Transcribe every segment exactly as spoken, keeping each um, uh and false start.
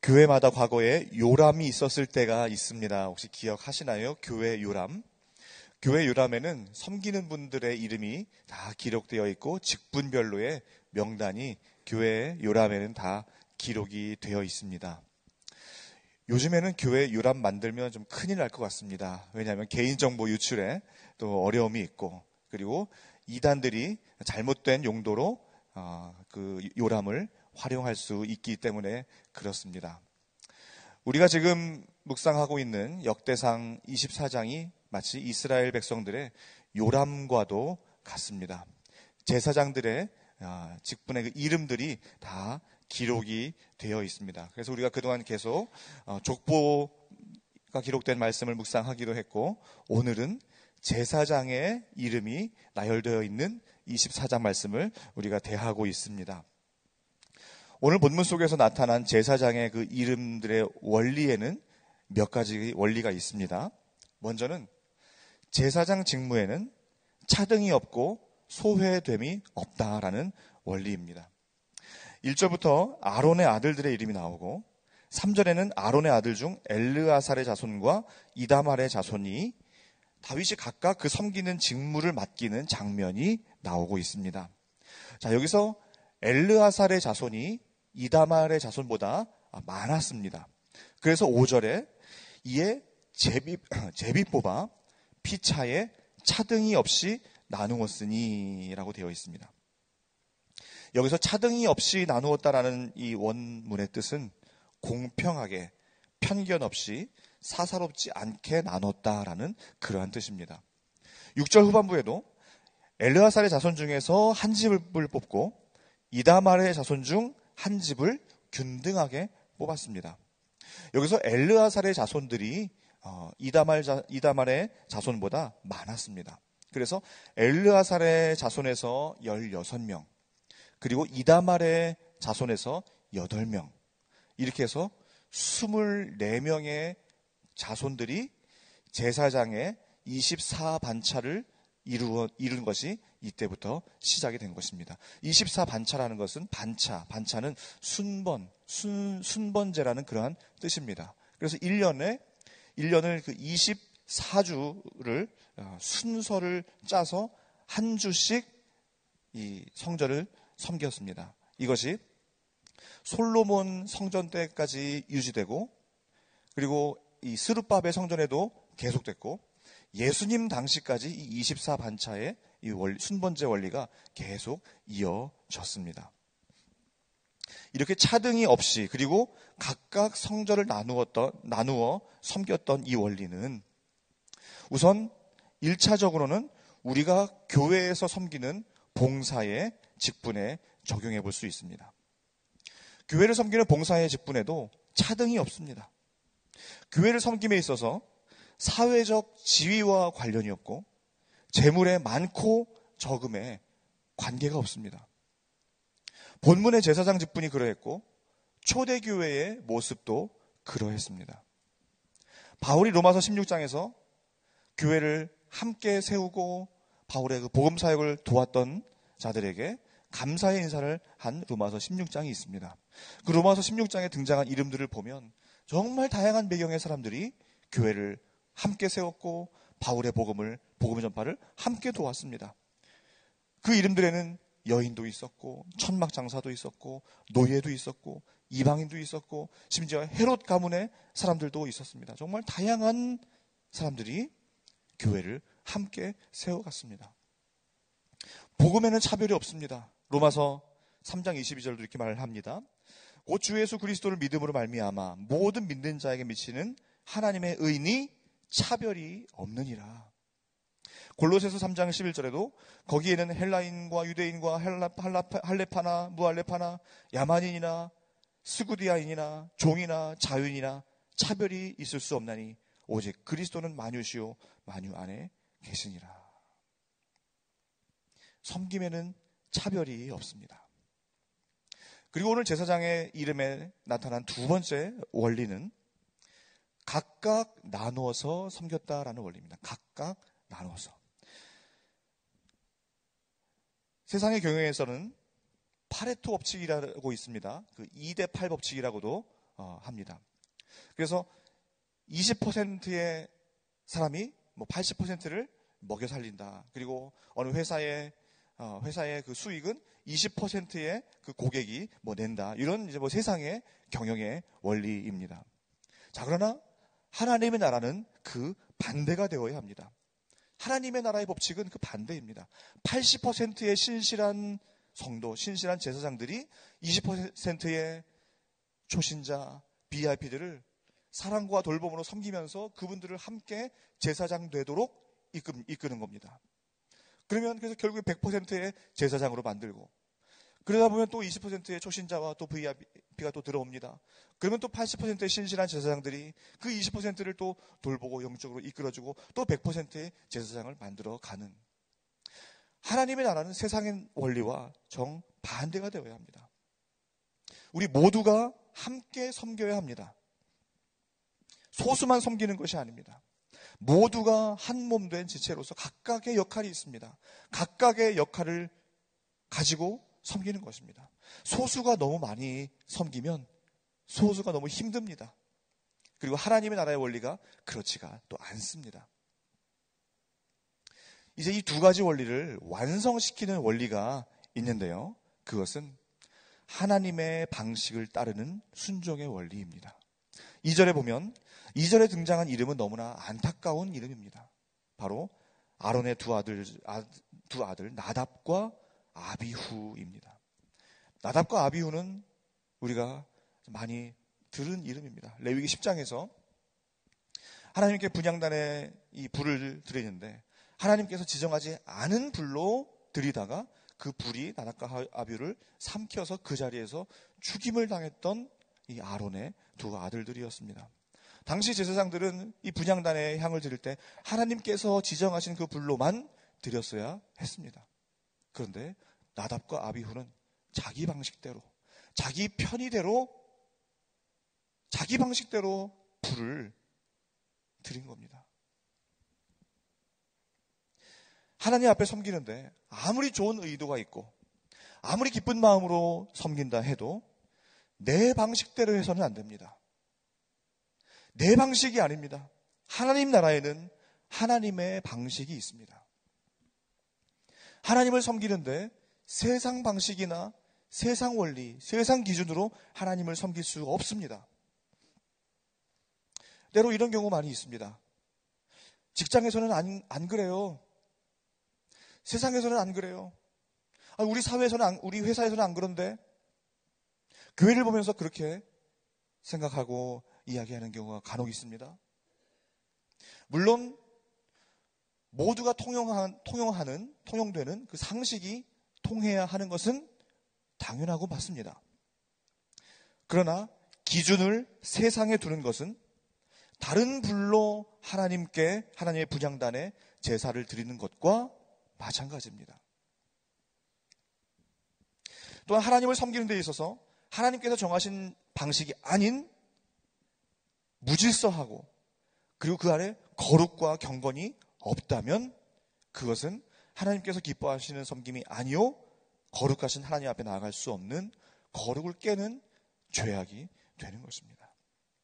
교회마다 과거에 요람이 있었을 때가 있습니다. 혹시 기억하시나요? 교회 요람. 교회 요람에는 섬기는 분들의 이름이 다 기록되어 있고 직분별로의 명단이 교회 요람에는 다 기록이 되어 있습니다. 요즘에는 교회 요람 만들면 좀 큰일 날 것 같습니다. 왜냐하면 개인정보 유출에 또 어려움이 있고, 그리고 이단들이 잘못된 용도로 어, 그 요람을 활용할 수 있기 때문에 그렇습니다. 우리가 지금 묵상하고 있는 역대상 이십사 장이 마치 이스라엘 백성들의 요람과도 같습니다. 제사장들의 직분의 그 이름들이 다 기록이 되어 있습니다. 그래서 우리가 그동안 계속 족보가 기록된 말씀을 묵상하기도 했고, 오늘은 제사장의 이름이 나열되어 있는 이십사 장 말씀을 우리가 대하고 있습니다. 오늘 본문 속에서 나타난 제사장의 그 이름들의 원리에는 몇 가지 원리가 있습니다. 먼저는 제사장 직무에는 차등이 없고 소외됨이 없다라는 원리입니다. 일 절부터 아론의 아들들의 이름이 나오고, 삼 절에는 아론의 아들 중 엘르아살의 자손과 이다말의 자손이 다윗이 각각 그 섬기는 직무를 맡기는 장면이 나오고 있습니다. 자, 여기서 엘르아살의 자손이 이다말의 자손보다 많았습니다. 그래서 오 절에 이에 제비, 제비 뽑아 피차에 차등이 없이 나누었으니 라고 되어 있습니다. 여기서 차등이 없이 나누었다라는 이 원문의 뜻은 공평하게, 편견 없이, 사사롭지 않게 나눴다라는 그러한 뜻입니다. 육 절 후반부에도 엘르아살의 자손 중에서 한 집을 뽑고 이다말의 자손 중 한 집을 균등하게 뽑았습니다. 여기서 엘르아살의 자손들이 이다말 자, 이다말의 자손보다 많았습니다. 그래서 엘르아살의 자손에서 열여섯 명, 그리고 이다말의 자손에서 여덟 명, 이렇게 해서 스물네 명의 자손들이 제사장의 이십사 반차를 이루어, 이룬 것이 이때부터 시작이 된 것입니다. 이십사 반차라는 것은 반차, 반차는 순번, 순, 순번제라는 그러한 뜻입니다. 그래서 일 년에, 일 년을 그 이십사 주를 순서를 짜서 한 주씩 이 성전을 섬겼습니다. 이것이 솔로몬 성전 때까지 유지되고, 그리고 이 스룹바벨 성전에도 계속됐고, 예수님 당시까지 이 이십사 반차의 이 원리, 순번제 원리가 계속 이어졌습니다. 이렇게 차등이 없이, 그리고 각각 성전을 나누었던, 나누어 섬겼던 이 원리는 우선 일 차적으로는 우리가 교회에서 섬기는 봉사의 직분에 적용해 볼 수 있습니다. 교회를 섬기는 봉사의 직분에도 차등이 없습니다. 교회를 섬김에 있어서 사회적 지위와 관련이 없고, 재물의 많고 적음에 관계가 없습니다. 본문의 제사장 직분이 그러했고, 초대교회의 모습도 그러했습니다. 바울이 로마서 십육 장에서 교회를 함께 세우고 바울의 그 복음 사역을 도왔던 자들에게 감사의 인사를 한 로마서 십육 장이 있습니다. 그 로마서 십육 장에 등장한 이름들을 보면 정말 다양한 배경의 사람들이 교회를 함께 세웠고 바울의 복음을, 복음의 전파를 함께 도왔습니다. 그 이름들에는 여인도 있었고, 천막 장사도 있었고, 노예도 있었고, 이방인도 있었고, 심지어 헤롯 가문의 사람들도 있었습니다. 정말 다양한 사람들이 교회를 함께 세워갔습니다. 복음에는 차별이 없습니다. 로마서 삼 장 이십이 절도 이렇게 말을 합니다. 곧 주 예수 그리스도를 믿음으로 말미암아 모든 믿는 자에게 미치는 하나님의 의인이 차별이 없느니라. 골로새서 삼 장 십일 절에도 거기에는 헬라인과 유대인과 헬라, 할라, 할레파나 무할레파나 야만인이나 스구디아인이나 종이나 자유인이나 차별이 있을 수 없나니 오직 그리스도는 만유시요 만유 안에 계시니라. 섬김에는 차별이 없습니다. 그리고 오늘 제사장의 이름에 나타난 두 번째 원리는 각각 나누어서 섬겼다라는 원리입니다. 각각 나누어서. 세상의 경영에서는 파레토 법칙이라고 있습니다. 그 이 대 팔 법칙이라고도 어, 합니다. 그래서 이십 퍼센트의 사람이 뭐 팔십 퍼센트를 먹여 살린다. 그리고 어느 회사의 어, 회사의 그 수익은 이십 퍼센트의 그 고객이 뭐 낸다. 이런 이제 뭐 세상의 경영의 원리입니다. 자, 그러나 하나님의 나라는 그 반대가 되어야 합니다. 하나님의 나라의 법칙은 그 반대입니다. 팔십 퍼센트의 신실한 성도, 신실한 제사장들이 이십 퍼센트의 초신자, 브이아이피들을 사랑과 돌봄으로 섬기면서 그분들을 함께 제사장 되도록 이끄는 겁니다. 그러면 그래서 결국에 백 퍼센트의 제사장으로 만들고, 그러다 보면 또 이십 퍼센트의 초신자와 또 브이아이피가 또 들어옵니다. 그러면 또 팔십 퍼센트의 신실한 제사장들이 그 이십 퍼센트를 또 돌보고 영적으로 이끌어주고 또 백 퍼센트의 제사장을 만들어 가는, 하나님의 나라는 세상의 원리와 정반대가 되어야 합니다. 우리 모두가 함께 섬겨야 합니다. 소수만 섬기는 것이 아닙니다. 모두가 한 몸 된 지체로서 각각의 역할이 있습니다. 각각의 역할을 가지고 섬기는 것입니다. 소수가 너무 많이 섬기면 소수가 너무 힘듭니다. 그리고 하나님의 나라의 원리가 그렇지가 또 않습니다. 이제 이 두 가지 원리를 완성시키는 원리가 있는데요. 그것은 하나님의 방식을 따르는 순종의 원리입니다. 이 절에 보면 이 절에 등장한 이름은 너무나 안타까운 이름입니다. 바로 아론의 두 아들, 아, 두 아들 나답과 아비후입니다. 나답과 아비후는 우리가 많이 들은 이름입니다. 레위기 십 장에서 하나님께 분향단에 이 불을 드리는데 하나님께서 지정하지 않은 불로 드리다가 그 불이 나답과 아비후를 삼켜서 그 자리에서 죽임을 당했던 이 아론의 두 아들들이었습니다. 당시 제사장들은 이 분향단에 향을 드릴 때 하나님께서 지정하신 그 불로만 드렸어야 했습니다. 그런데 나답과 아비후는 자기 방식대로, 자기 편의대로, 자기 방식대로 불을 드린 겁니다. 하나님 앞에 섬기는데 아무리 좋은 의도가 있고 아무리 기쁜 마음으로 섬긴다 해도 내 방식대로 해서는 안 됩니다. 내 방식이 아닙니다. 하나님 나라에는 하나님의 방식이 있습니다. 하나님을 섬기는데 세상 방식이나 세상 원리, 세상 기준으로 하나님을 섬길 수 없습니다. 때로 이런 경우 많이 있습니다. 직장에서는 안, 안 그래요. 세상에서는 안 그래요. 아, 우리 사회에서는, 안, 우리 회사에서는 안 그런데 교회를 보면서 그렇게 생각하고 이야기하는 경우가 간혹 있습니다. 물론 모두가 통용한, 통용하는, 통용되는 그 상식이 통해야 하는 것은 당연하고 맞습니다. 그러나 기준을 세상에 두는 것은 다른 불로 하나님께, 하나님의 분향단에 제사를 드리는 것과 마찬가지입니다. 또한 하나님을 섬기는 데 있어서 하나님께서 정하신 방식이 아닌 무질서하고 그리고 그 안에 거룩과 경건이 없다면 그것은 하나님께서 기뻐하시는 섬김이 아니요 거룩하신 하나님 앞에 나아갈 수 없는 거룩을 깨는 죄악이 되는 것입니다.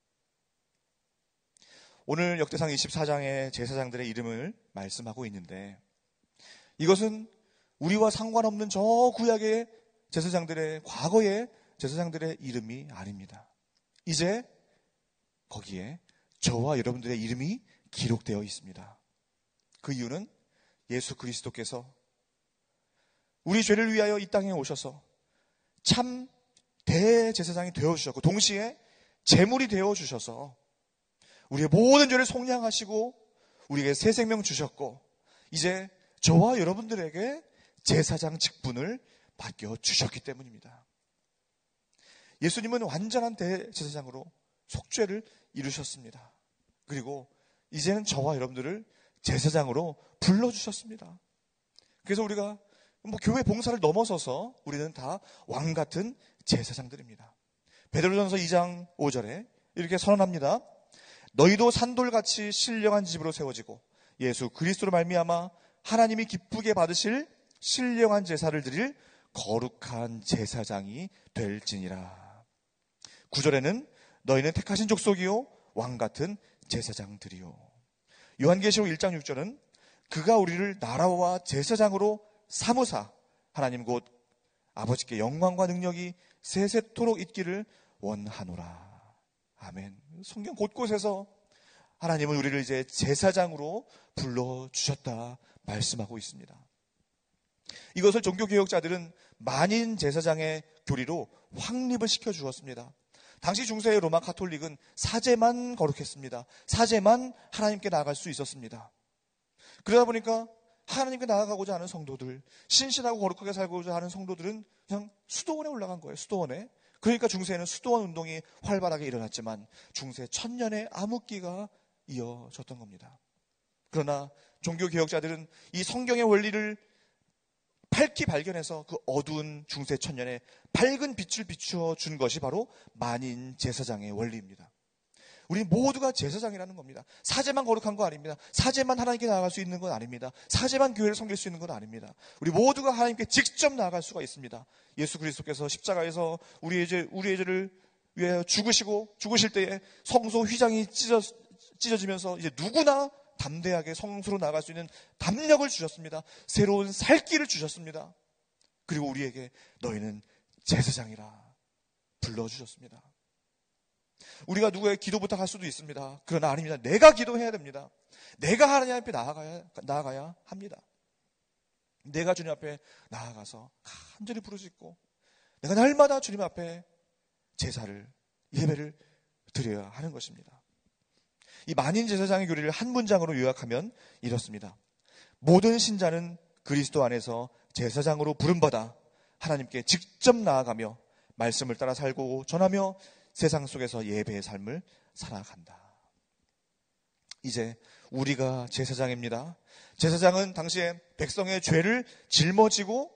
오늘 역대상 이십사 장의 제사장들의 이름을 말씀하고 있는데 이것은 우리와 상관없는 저 구약의 제사장들의, 과거의 제사장들의 이름이 아닙니다. 이제 거기에 저와 여러분들의 이름이 기록되어 있습니다. 그 이유는 예수 그리스도께서 우리 죄를 위하여 이 땅에 오셔서 참 대제사장이 되어주셨고 동시에 제물이 되어주셔서 우리의 모든 죄를 속량하시고 우리에게 새 생명 주셨고 이제 저와 여러분들에게 제사장 직분을 맡겨주셨기 때문입니다. 예수님은 완전한 대제사장으로 속죄를 이루셨습니다. 그리고 이제는 저와 여러분들을 제사장으로 불러주셨습니다. 그래서 우리가 뭐 교회 봉사를 넘어서서 우리는 다 왕같은 제사장들입니다. 베드로전서 이 장 오 절에 이렇게 선언합니다. 너희도 산돌같이 신령한 집으로 세워지고 예수 그리스도로 말미암아 하나님이 기쁘게 받으실 신령한 제사를 드릴 거룩한 제사장이 될지니라. 구 절에는 너희는 택하신 족속이요 왕 같은 제사장들이요. 요한계시록 일 장 육 절은 그가 우리를 나라와 제사장으로 삼으사 하나님 곧 아버지께 영광과 능력이 세세토록 있기를 원하노라. 아멘. 성경 곳곳에서 하나님은 우리를 이제 제사장으로 불러주셨다 말씀하고 있습니다. 이것을 종교개혁자들은 만인 제사장의 교리로 확립을 시켜주었습니다. 당시 중세의 로마 가톨릭은 사제만 거룩했습니다. 사제만 하나님께 나아갈 수 있었습니다. 그러다 보니까 하나님께 나아가고자 하는 성도들, 신실하고 거룩하게 살고자 하는 성도들은 그냥 수도원에 올라간 거예요. 수도원에. 그러니까 중세에는 수도원 운동이 활발하게 일어났지만 중세 천년의 암흑기가 이어졌던 겁니다. 그러나 종교개혁자들은 이 성경의 원리를 밝히 발견해서 그 어두운 중세 천년에 밝은 빛을 비추어 준 것이 바로 만인 제사장의 원리입니다. 우리 모두가 제사장이라는 겁니다. 사제만 거룩한 거 아닙니다. 사제만 하나님께 나아갈 수 있는 건 아닙니다. 사제만 교회를 섬길 수 있는 건 아닙니다. 우리 모두가 하나님께 직접 나아갈 수가 있습니다. 예수 그리스도께서 십자가에서 우리의 죄, 우리의 죄를 위하여 죽으시고 죽으실 때에 성소 휘장이 찢어, 찢어지면서 이제 누구나 담대하게 성소로 나아갈 수 있는 담력을 주셨습니다. 새로운 살길을 주셨습니다. 그리고 우리에게 너희는 제사장이라 불러주셨습니다. 우리가 누구의 기도 부탁할 수도 있습니다. 그러나 아닙니다. 내가 기도해야 됩니다. 내가 하나님 앞에 나아가야, 나아가야 합니다. 내가 주님 앞에 나아가서 간절히 부르짖고 내가 날마다 주님 앞에 제사를, 예배를 드려야 하는 것입니다. 이 만인 제사장의 교리를 한 문장으로 요약하면 이렇습니다. 모든 신자는 그리스도 안에서 제사장으로 부름받아 하나님께 직접 나아가며 말씀을 따라 살고 전하며 세상 속에서 예배의 삶을 살아간다. 이제 우리가 제사장입니다. 제사장은 당시에 백성의 죄를 짊어지고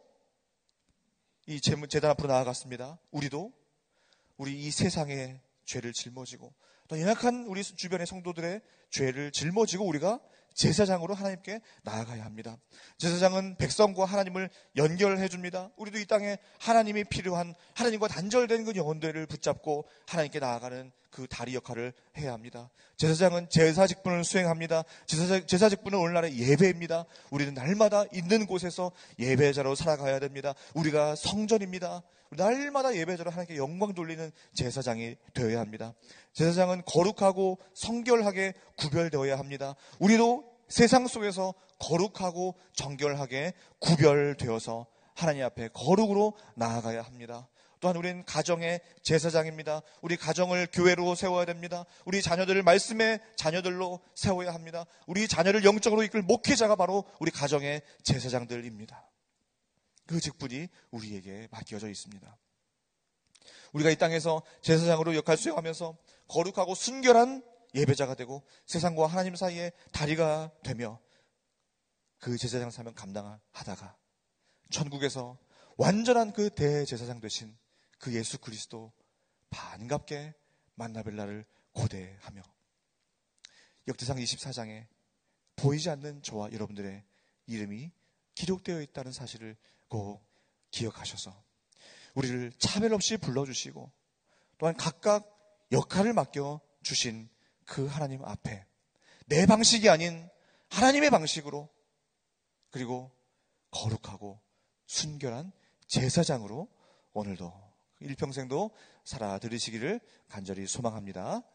이 제단 앞으로 나아갔습니다. 우리도 우리 이 세상의 죄를 짊어지고 또 연약한 우리 주변의 성도들의 죄를 짊어지고 우리가 제사장으로 하나님께 나아가야 합니다. 제사장은 백성과 하나님을 연결해 줍니다. 우리도 이 땅에 하나님이 필요한 하나님과 단절된 그 영혼들을 붙잡고 하나님께 나아가는 그 다리 역할을 해야 합니다. 제사장은 제사 직분을 수행합니다. 제사, 제사 직분은 오늘날의 예배입니다. 우리는 날마다 있는 곳에서 예배자로 살아가야 됩니다. 우리가 성전입니다. 날마다 예배자로 하나님께 영광 돌리는 제사장이 되어야 합니다. 제사장은 거룩하고 성결하게 구별되어야 합니다. 우리도 세상 속에서 거룩하고 정결하게 구별되어서 하나님 앞에 거룩으로 나아가야 합니다. 또한 우리는 가정의 제사장입니다. 우리 가정을 교회로 세워야 됩니다. 우리 자녀들을 말씀의 자녀들로 세워야 합니다. 우리 자녀를 영적으로 이끌 목회자가 바로 우리 가정의 제사장들입니다. 그 직분이 우리에게 맡겨져 있습니다. 우리가 이 땅에서 제사장으로 역할 수행하면서 거룩하고 순결한 예배자가 되고 세상과 하나님 사이에 다리가 되며 그 제사장 사명 감당하다가 천국에서 완전한 그 대제사장 되신 그 예수 그리스도 반갑게 만나뵐 날을 고대하며 역대상 이십사 장에 보이지 않는 저와 여러분들의 이름이 기록되어 있다는 사실을 꼭 기억하셔서 우리를 차별 없이 불러주시고 또한 각각 역할을 맡겨주신 그 하나님 앞에 내 방식이 아닌 하나님의 방식으로 그리고 거룩하고 순결한 제사장으로 오늘도 일평생도 살아들으시기를 간절히 소망합니다.